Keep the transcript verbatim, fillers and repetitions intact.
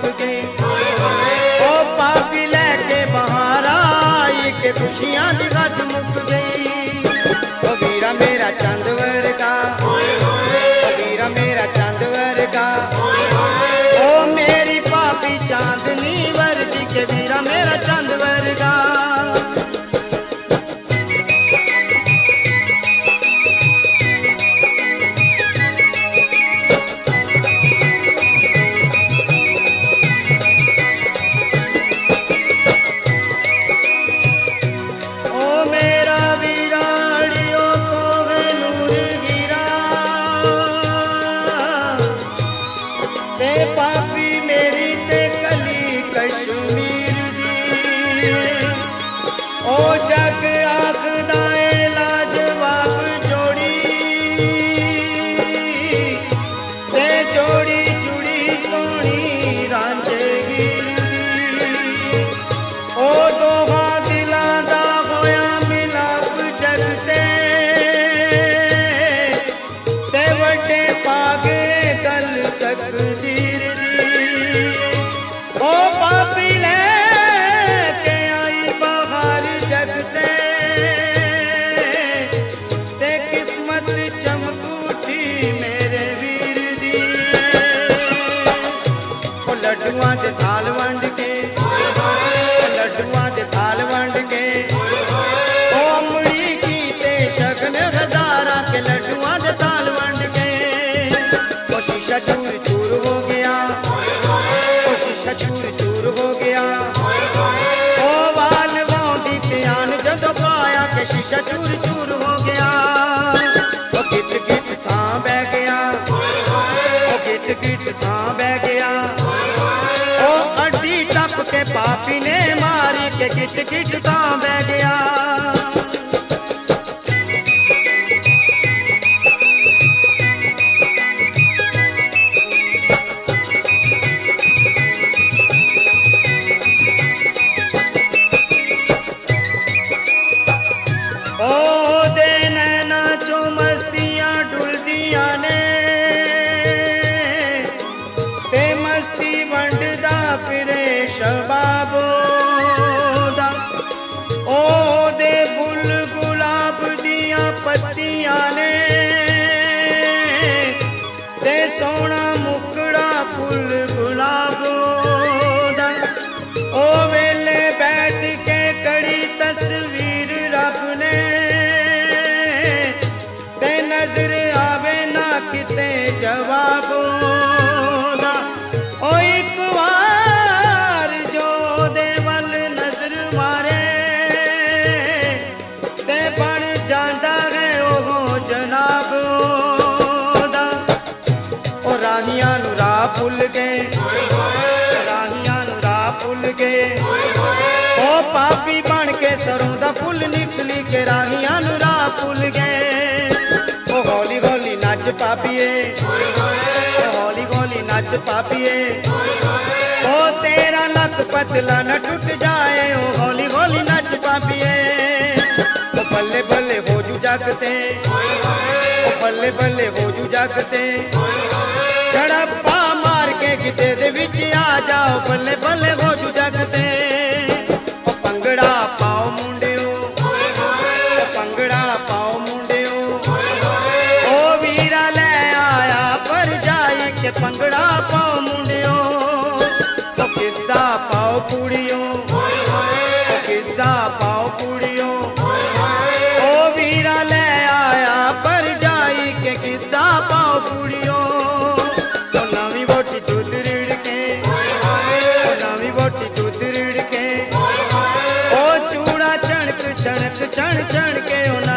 गए। ओ पापी लैके बहार आई के खुशियां दी गज मुक गई। ओ वीरा मेरा चंद वर्गा, ओ वीरा मेरा चंद वर्गा, ओ मेरी पापी चांदनी वर्गी के वीरा मेरा चंद वर्गा। पापी मेरी ते कली कश्मीर दी, ओ जग आखदा ए लाजवाब जोड़ी, ते जोड़ी जुड़ी सोहनी रांझे हीर दी। ओ दोहां दिलां दा होया मिलाप जग ते, ते वड्डे पागे गल तकदीर। ओ पापी लेके आई बहार जगते, ते किस्मत चमकूठी मेरे वीर दी। ओ लड्डुआं दे थाल वंड के, लड्डुआं दे थाल वंड के, ओ अमड़ी की ते शगन हजारा के लड्डुआं दे थाल वंड के। ओ शीशा चूर चूर हो गया, शीशा चूर चूर हो गया, ओ वाल वाउंदी ध्यान जदों पाया के शीशा चूर चूर हो गया। ओ गिट गिट थां बह गया, ओ गिट गिट थां बह गया, ओ अड्डी टप के पापी ने मारी के गिट गिट थां बह गया। शबाबो दा ओ दे फुल गुलाब दिया पत्तियां ने, ते सोना मुकड़ा फुल गुलाबो दा। ओ वेले बैठ के कड़ी तस्वीर रब ने, ते नजर आवे ना किते जवाबो दा। ओ एक भुल गए, राहियां नू राह भुल गए, ओ पापी बन के सरों दा फुल निकली के राहियां नू राह भुल गए। ओ हौली हौली नच पापीए, ओ हौली हौली नच पापीए, ओ तेरा लक पतला न टूट जाए, ओ हौली हौली नच पापीए। ओ बल्ले बल्ले हो जू जागते, ओ बल्ले बल्ले हो जू जागते, झड़प्पा मार के गिटे दे विच आ जाओ, बल्ले बल्ले हो जू जगते। ओ पंगड़ा पाओ मुंडियो, ओ पंगड़ा पाओ मुंडियो, ओ वीरा ले आया पर जाई के पंगड़ा पाओ मुंडियो। ओ गिद्दा पाओ कुड़ियो, ओ गिद्दा पाओ कुड़ियो, ओ वीरा ले आया पर जाई के गिद्दा पाओ कुड़ियो। छण छण के